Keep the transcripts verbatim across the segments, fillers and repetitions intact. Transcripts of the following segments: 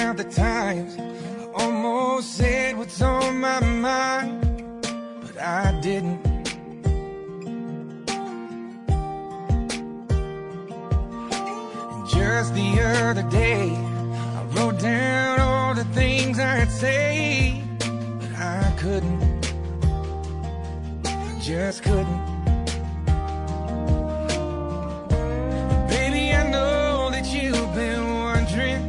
count the times I almost said what's on my mind, but I didn't. And just the other day, I wrote down all the things I'd say, but I couldn't. I just couldn't. Baby, I know that you've been wondering.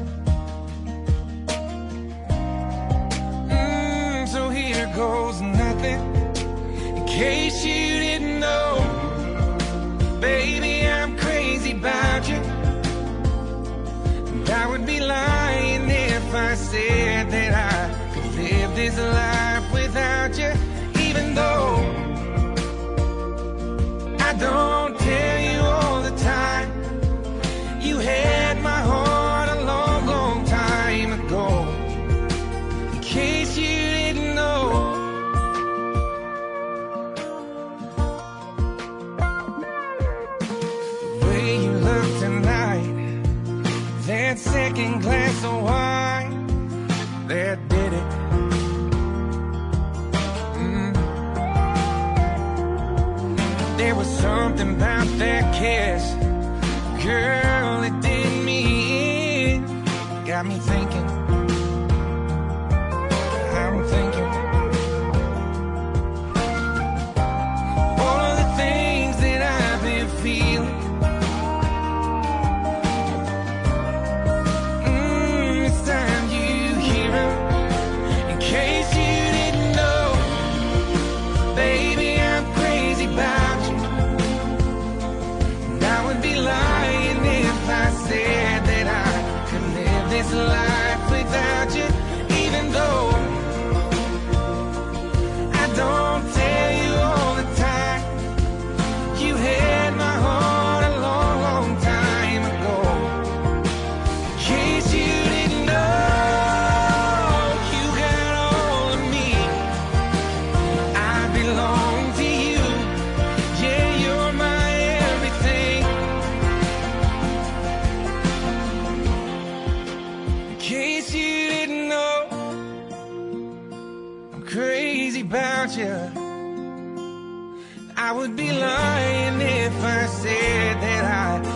Mm, so here goes nothing. In case you didn't know, baby, I'm crazy about you. And I would be lying if I said that I could live this life without you. Even though I don't tell you all the time, you had my heart a long, long time ago. In case you didn't know, the way you look tonight, that second glass of wine, that did it. Mm. There was something about that kiss, girl, it did me in. Got me thinking, I'm thinking all of the things that I've been feeling. Mm, it's time you hear 'em. In case you didn't know, baby, I'm crazy about you. And I would be lying if I said that I could live this life without you. Even though I don't tell you all the time, you had my heart a long, long time ago. In case you didn't know, you got all of me. I belong to you. Yeah, you're my everything. In case you didn't know, I'm crazy about you. I would be lying if I said that I